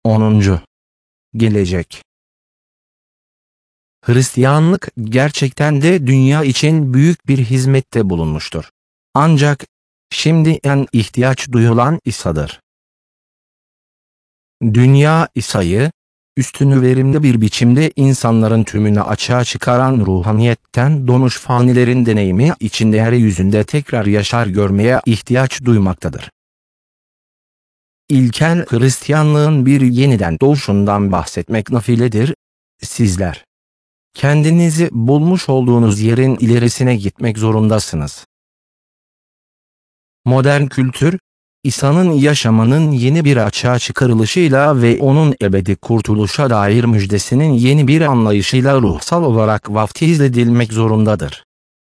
10. Gelecek. Hristiyanlık gerçekten de dünya için büyük bir hizmette bulunmuştur. Ancak şimdi en ihtiyaç duyulan İsa'dır. Dünya İsa'yı, üstünü verimli bir biçimde insanların tümünü açığa çıkaran ruhaniyetten donmuş fanilerin deneyimi içinde yeryüzünde tekrar yaşar görmeye ihtiyaç duymaktadır. İlkel Hristiyanlığın bir yeniden doğuşundan bahsetmek nafiledir. Sizler kendinizi bulmuş olduğunuz yerin ilerisine gitmek zorundasınız. Modern kültür, İsa'nın yaşamının yeni bir açığa çıkarılışıyla ve onun ebedi kurtuluşa dair müjdesinin yeni bir anlayışıyla ruhsal olarak vaftiz edilmek zorundadır.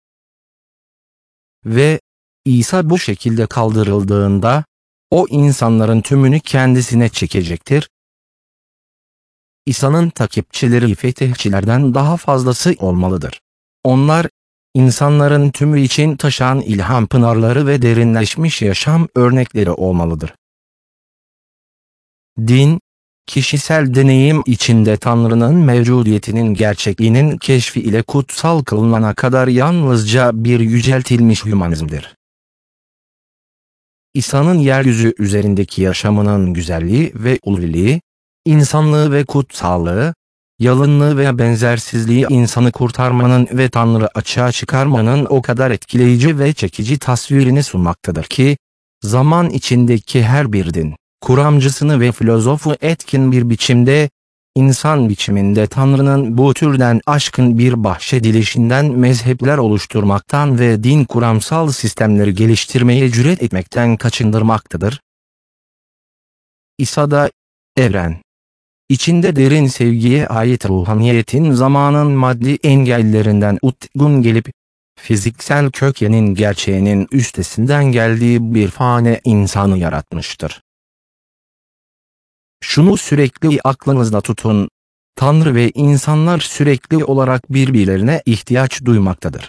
Ve İsa bu şekilde kaldırıldığında, o insanların tümünü kendisine çekecektir. İsa'nın takipçileri fetihçilerden daha fazlası olmalıdır. Onlar, insanların tümü için taşan ilham pınarları ve derinleşmiş yaşam örnekleri olmalıdır. Din, kişisel deneyim içinde Tanrı'nın mevcudiyetinin gerçekliğinin keşfi ile kutsal kılınana kadar yalnızca bir yüceltilmiş hümanizmdir. İsa'nın yeryüzü üzerindeki yaşamının güzelliği ve ulviliği, insanlığı ve kutsallığı, yalınlığı ve benzersizliği insanı kurtarmanın ve Tanrı açığa çıkarmanın o kadar etkileyici ve çekici tasvirini sunmaktadır ki, zaman içindeki her bir din, kuramcısını ve filozofu etkin bir biçimde, insan biçiminde Tanrı'nın bu türden aşkın bir bahşedilişinden mezhepler oluşturmaktan ve din kuramsal sistemleri geliştirmeye cüret etmekten kaçındırmaktadır. İsa'da, evren İçinde derin sevgiye ait ruhaniyetin zamanın maddi engellerinden utgun gelip, fiziksel kökenin gerçeğinin üstesinden geldiği bir fani insanı yaratmıştır. Şunu sürekli aklınızda tutun, Tanrı ve insanlar sürekli olarak birbirlerine ihtiyaç duymaktadır.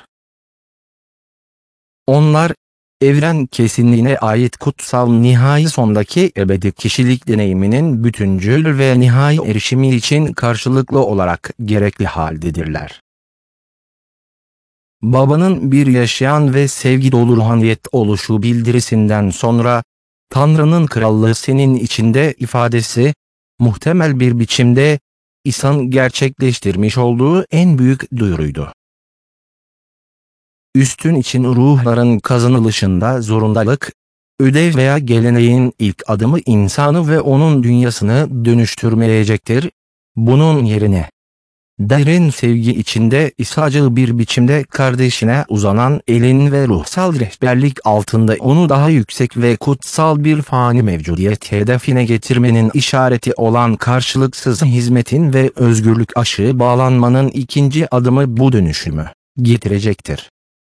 Onlar, evren kesinliğine ait kutsal nihai sondaki ebedi kişilik deneyiminin bütüncül ve nihai erişimi için karşılıklı olarak gerekli haldedirler. Baba'nın bir yaşayan ve sevgi dolu ruhaniyet oluşu bildirisinden sonra, Tanrı'nın krallığı senin içinde ifadesi, muhtemel bir biçimde, İsa'nın gerçekleştirmiş olduğu en büyük duyuruydu. Üstün için ruhların kazanılışında zorundalık, ödev veya geleneğin ilk adımı insanı ve onun dünyasını dönüştürmeyecektir. Bunun yerine, derin sevgi içinde İsa'cıl bir biçimde kardeşine uzanan elin ve ruhsal rehberlik altında onu daha yüksek ve kutsal bir fani mevcudiyet hedefine getirmenin işareti olan karşılıksız hizmetin ve özgürlük aşığı bağlanmanın ikinci adımı bu dönüşümü getirecektir.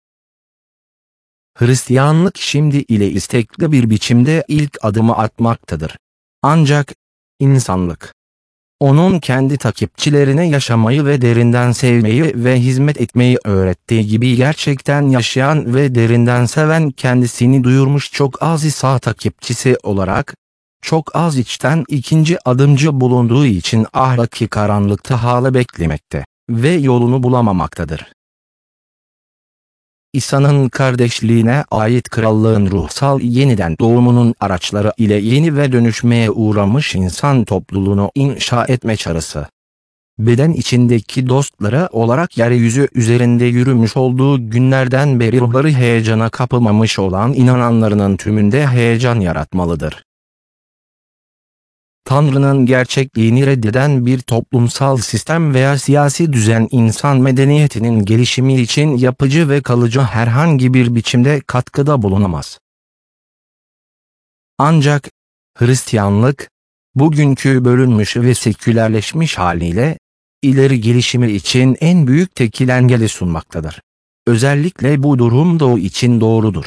Hristiyanlık şimdi ile istekli bir biçimde ilk adımı atmaktadır. Ancak, insanlık, onun kendi takipçilerine yaşamayı ve derinden sevmeyi ve hizmet etmeyi öğrettiği gibi gerçekten yaşayan ve derinden seven kendisini duyurmuş çok az İsa takipçisi olarak, çok az içten ikinci adımcı bulunduğu için ahlaki karanlıkta hala beklemekte ve yolunu bulamamaktadır. İsa'nın kardeşliğine ait krallığın ruhsal yeniden doğumunun araçları ile yeni ve dönüşmeye uğramış insan topluluğunu inşa etme çağrısı. Beden içindeki dostları olarak yeryüzü üzerinde yürümüş olduğu günlerden beri ruhları heyecana kapılmamış olan inananlarının tümünde heyecan yaratmalıdır. Tanrı'nın gerçekliğini reddeden bir toplumsal sistem veya siyasi düzen insan medeniyetinin gelişimi için yapıcı ve kalıcı herhangi bir biçimde katkıda bulunamaz. Ancak, Hristiyanlık, bugünkü bölünmüş ve sekülerleşmiş haliyle, ileri gelişimi için en büyük tekil engeli sunmaktadır. Özellikle bu durum Doğu için doğrudur.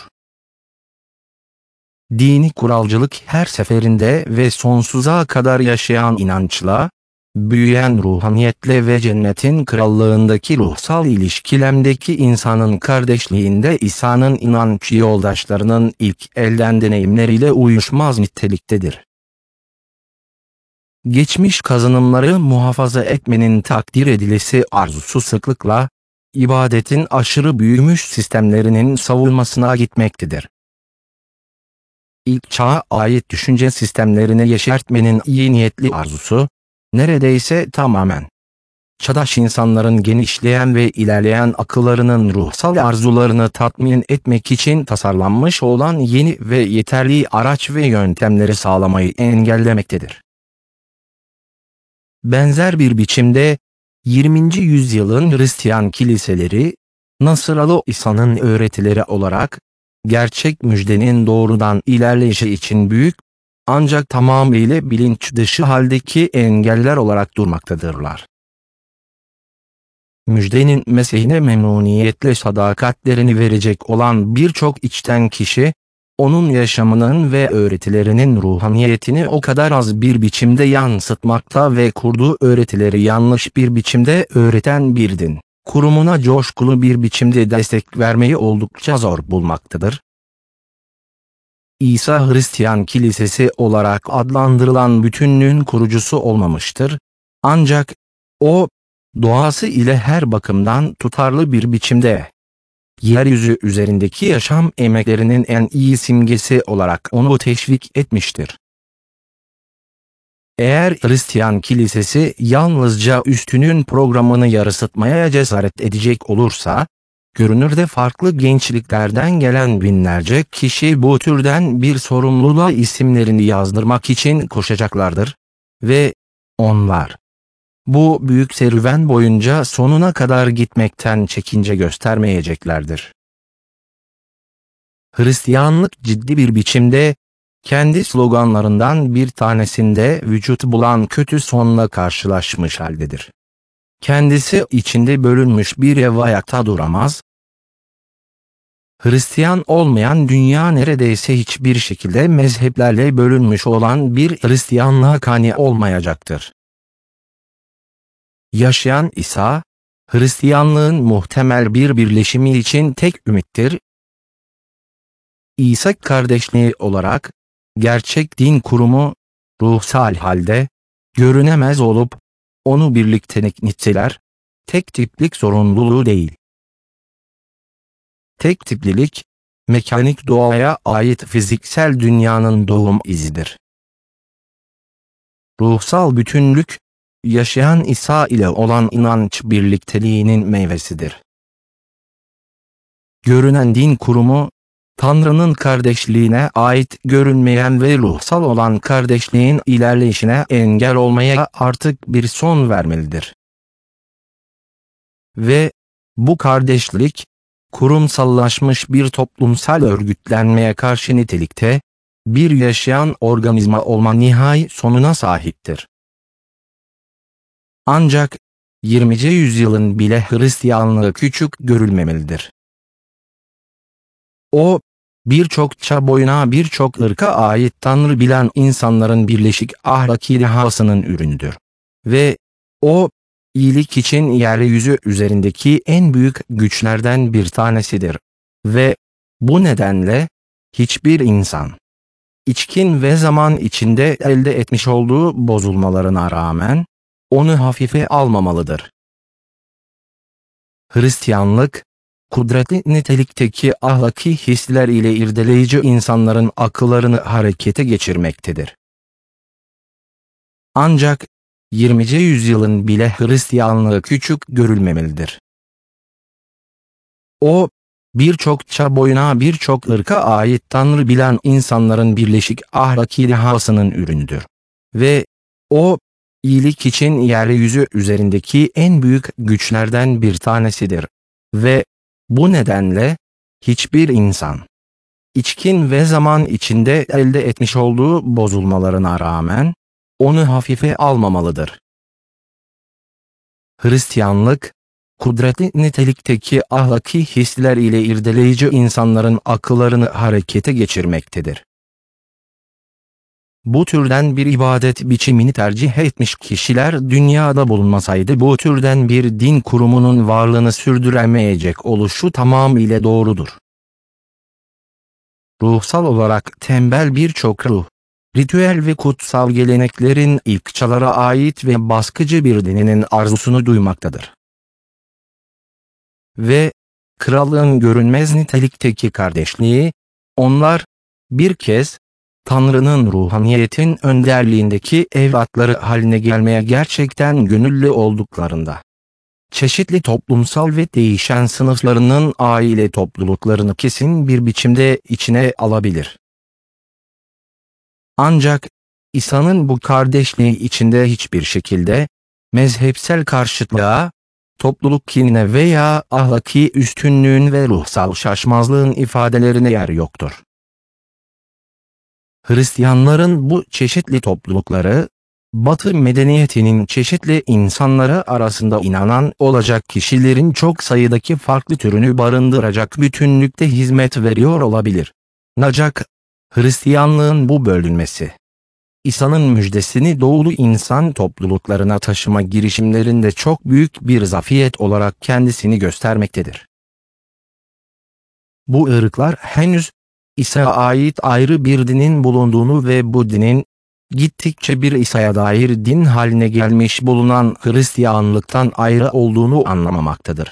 Dini kuralcılık her seferinde ve sonsuza kadar yaşayan inançla, büyüyen ruhaniyetle ve cennetin krallığındaki ruhsal ilişkilemdeki insanın kardeşliğinde İsa'nın inanç yoldaşlarının ilk elden deneyimleriyle uyuşmaz niteliktedir. geçmiş kazanımları muhafaza etmenin takdir edilesi arzusu sıklıkla, ibadetin aşırı büyümüş sistemlerinin savunmasına gitmektedir. İlk çağa ait düşünce sistemlerini yeşertmenin iyi niyetli arzusu, neredeyse tamamen çağdaş insanların genişleyen ve ilerleyen akıllarının ruhsal arzularını tatmin etmek için tasarlanmış olan yeni ve yeterli araç ve yöntemleri sağlamayı engellemektedir. Benzer bir biçimde, 20. yüzyılın Hristiyan kiliseleri, Nasıralı İsa'nın öğretileri olarak, gerçek müjdenin doğrudan ilerleyişi için büyük, ancak tamamıyla bilinç dışı haldeki engeller olarak durmaktadırlar. Müjdenin Mesih'ine memnuniyetle sadakatlerini verecek olan birçok içten kişi, onun yaşamının ve öğretilerinin ruhaniyetini o kadar az bir biçimde yansıtmakta ve kurduğu öğretileri yanlış bir biçimde öğreten bir din kurumuna coşkulu bir biçimde destek vermeyi oldukça zor bulmaktadır. İsa Hristiyan Kilisesi olarak adlandırılan bütünlüğün kurucusu olmamıştır, ancak o, doğası ile her bakımdan tutarlı bir biçimde, yeryüzü üzerindeki yaşam emeklerinin en iyi simgesi olarak onu teşvik etmiştir. Eğer Hristiyan Kilisesi yalnızca üstünün programını yansıtmaya cesaret edecek olursa, görünürde farklı gençliklerden gelen binlerce kişi bu türden bir sorumluluğa isimlerini yazdırmak için koşacaklardır ve onlar, bu büyük serüven boyunca sonuna kadar gitmekten çekince göstermeyeceklerdir. Hristiyanlık ciddi bir biçimde, kendi sloganlarından bir tanesinde vücut bulan kötü sonla karşılaşmış haldedir. Kendisi içinde bölünmüş bir ev ayakta duramaz. Hristiyan olmayan dünya neredeyse hiçbir şekilde mezheplerle bölünmüş olan bir Hristiyanlığa kani olmayacaktır. Yaşayan İsa, Hristiyanlığın muhtemel bir birleşimi için tek ümittir. İsa kardeşliği olarak, gerçek din kurumu, ruhsal halde, görünemez olup, onu birliktelik niteler, tek tiplik zorunluluğu değil. Tek tiplilik, mekanik doğaya ait fiziksel dünyanın doğum izidir. Ruhsal bütünlük, yaşayan İsa ile olan inanç birlikteliğinin meyvesidir. Görünen din kurumu, Tanrı'nın kardeşliğine ait görünmeyen ve ruhsal olan kardeşliğin ilerleyişine engel olmaya artık bir son vermelidir. Ve bu kardeşlik, kurumsallaşmış bir toplumsal örgütlenmeye karşı nitelikte, bir yaşayan organizma olma nihai sonuna sahiptir. Ancak, 20. yüzyılın bile Hristiyanlığı küçük görülmemelidir. O, birçok çağ boyuna birçok ırka ait Tanrı bilen insanların birleşik ahlaki dehasının ürünüdür. Ve o, iyilik için yeryüzü üzerindeki en büyük güçlerden bir tanesidir. Ve bu nedenle, hiçbir insan, içkin ve zaman içinde elde etmiş olduğu bozulmalarına rağmen, onu hafife almamalıdır. Hristiyanlık, kudretli nitelikteki ahlaki hisler ile irdeleyici insanların akıllarını harekete geçirmektedir. Ancak, 20. yüzyılın bile Hristiyanlığı küçük görülmemelidir. O, birçok çağ boyuna birçok ırka ait Tanrı bilen insanların birleşik ahlaki dehasının ürünüdür. Ve o, iyilik için yeryüzü üzerindeki en büyük güçlerden bir tanesidir. Ve bu nedenle, hiçbir insan, içkin ve zaman içinde elde etmiş olduğu bozulmalarına rağmen, onu hafife almamalıdır. Hristiyanlık, kudretli nitelikteki ahlaki hisler ile irdeleyici insanların akıllarını harekete geçirmektedir. Bu türden bir ibadet biçimini tercih etmiş kişiler dünyada bulunmasaydı bu türden bir din kurumunun varlığını sürdüremeyecek oluşu tamamıyla doğrudur. Ruhsal olarak tembel birçok ruh, ritüel ve kutsal geleneklerin ilkçalara ait ve baskıcı bir dininin arzusunu duymaktadır. Ve krallığın görünmez nitelikteki kardeşliği, onlar bir kez Tanrı'nın ruhaniyetin önderliğindeki evlatları haline gelmeye gerçekten gönüllü olduklarında, çeşitli toplumsal ve değişen sınıflarının aile topluluklarını kesin bir biçimde içine alabilir. Ancak İsa'nın bu kardeşliği içinde hiçbir şekilde mezhepsel karşıtlığa, topluluk kinine veya ahlaki üstünlüğün ve ruhsal şaşmazlığın ifadelerine yer yoktur. Hristiyanların bu çeşitli toplulukları, Batı medeniyetinin çeşitli insanları arasında inanan olacak kişilerin çok sayıdaki farklı türünü barındıracak bütünlükte hizmet veriyor olabilir. Ancak Hristiyanlığın bu bölünmesi, İsa'nın müjdesini doğulu insan topluluklarına taşıma girişimlerinde çok büyük bir zafiyet olarak kendisini göstermektedir. Bu ırklar henüz İsa'ya ait ayrı bir dinin bulunduğunu ve bu dinin gittikçe bir İsa'ya dair din haline gelmiş bulunan Hristiyanlıktan ayrı olduğunu anlamamaktadır.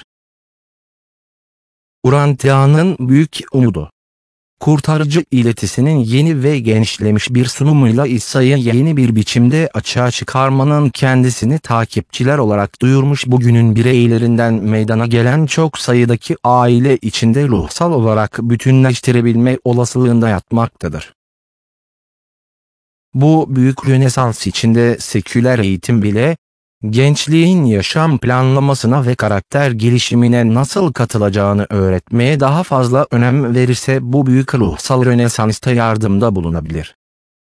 Urantia'nın büyük umudu, kurtarıcı iletisinin yeni ve genişlemiş bir sunumuyla İsa'yı yeni bir biçimde açığa çıkarmanın kendisini takipçiler olarak duyurmuş bugünün bireylerinden meydana gelen çok sayıdaki aile içinde ruhsal olarak bütünleştirebilme olasılığında yatmaktadır. Bu büyük Rönesans içinde seküler eğitim bile, gençliğin yaşam planlamasına ve karakter gelişimine nasıl katılacağını öğretmeye daha fazla önem verirse bu büyük ruhsal Rönesans'ta yardımda bulunabilir.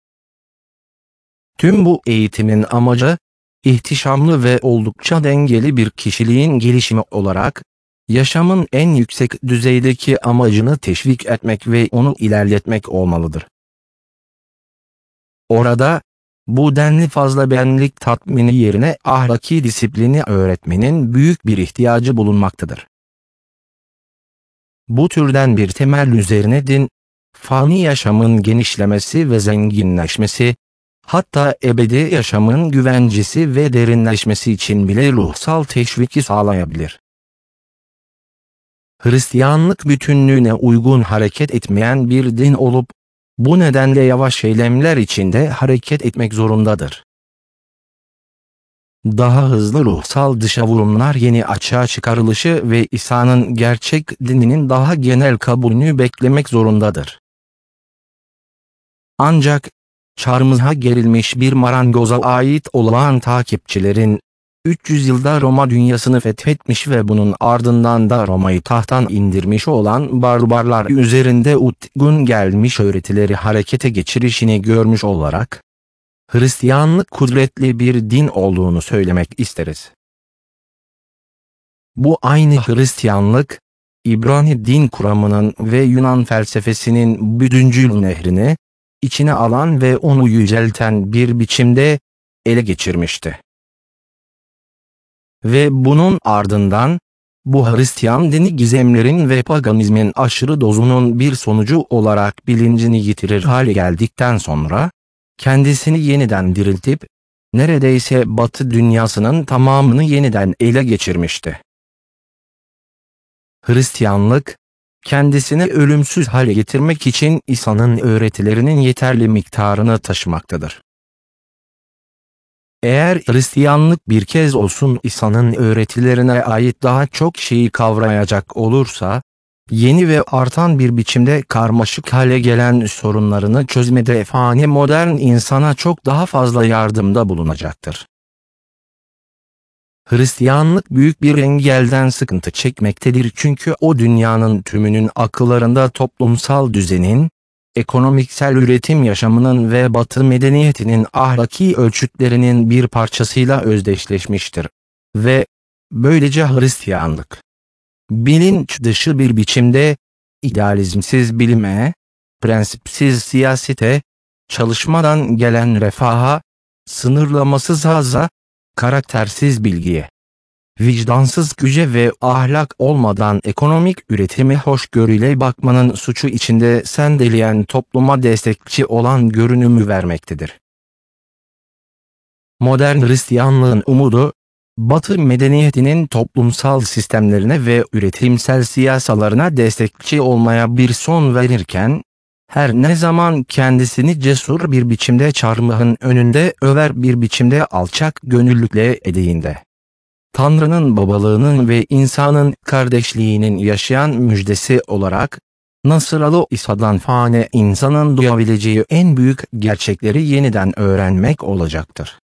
Tüm bu eğitimin amacı, ihtişamlı ve oldukça dengeli bir kişiliğin gelişimi olarak, yaşamın en yüksek düzeydeki amacını teşvik etmek ve onu ilerletmek olmalıdır. Orada, bu denli fazla benlik tatmini yerine ahlaki disiplini öğretmenin büyük bir ihtiyacı bulunmaktadır. Bu türden bir temel üzerine din, fani yaşamın genişlemesi ve zenginleşmesi, hatta ebedi yaşamın güvencesi ve derinleşmesi için bile ruhsal teşviki sağlayabilir. Hristiyanlık bütünlüğüne uygun hareket etmeyen bir din olup, bu nedenle yavaş eylemler içinde hareket etmek zorundadır. Daha hızlı ruhsal dışavurumlar yeni açığa çıkarılışı ve İsa'nın gerçek dininin daha genel kabulünü beklemek zorundadır. Ancak, çarmıha gerilmiş bir marangoza ait olağan takipçilerin, 300 yılda Roma dünyasını fethetmiş ve bunun ardından da Roma'yı tahttan indirmiş olan barbarlar üzerinde utgun gelmiş öğretileri harekete geçirişini görmüş olarak, Hristiyanlık kudretli bir din olduğunu söylemek isteriz. Bu aynı Hristiyanlık, İbrani din kuramının ve Yunan felsefesinin bütüncül nehrini, içine alan ve onu yücelten bir biçimde ele geçirmişti. Ve bunun ardından, bu Hristiyan dini gizemlerin ve paganizmin aşırı dozunun bir sonucu olarak bilincini yitirir hale geldikten sonra, kendisini yeniden diriltip, neredeyse Batı dünyasının tamamını yeniden ele geçirmişti. Hristiyanlık, kendisini ölümsüz hale getirmek için İsa'nın öğretilerinin yeterli miktarını taşımaktadır. Eğer Hristiyanlık bir kez olsun İsa'nın öğretilerine ait daha çok şeyi kavrayacak olursa, yeni ve artan bir biçimde karmaşık hale gelen sorunlarını çözmede fani modern insana çok daha fazla yardımda bulunacaktır. Hristiyanlık büyük bir engelden sıkıntı çekmektedir çünkü o dünyanın tümünün akıllarında toplumsal düzenin, ekonomiksel üretim yaşamının ve Batı medeniyetinin ahlaki ölçütlerinin bir parçasıyla özdeşleşmiştir. Ve böylece Hristiyanlık, bilinç dışı bir biçimde, idealizmsiz bilime, prensipsiz siyasete, çalışmadan gelen refaha, sınırlamasız haza, karaktersiz bilgiye, vicdansız güce ve ahlak olmadan ekonomik üretimi hoşgörüyle bakmanın suçu içinde sendeleyen topluma destekçi olan görünümü vermektedir. Modern Hristiyanlığın umudu, Batı medeniyetinin toplumsal sistemlerine ve üretimsel siyasalarına destekçi olmaya bir son verirken, her ne zaman kendisini cesur bir biçimde çarmıhın önünde över bir biçimde alçak gönüllükle edeyinde, Tanrı'nın babalığının ve insanın kardeşliğinin yaşayan müjdesi olarak, Nasıralı İsa'dan fani insanın duyabileceği en büyük gerçekleri yeniden öğrenmek olacaktır.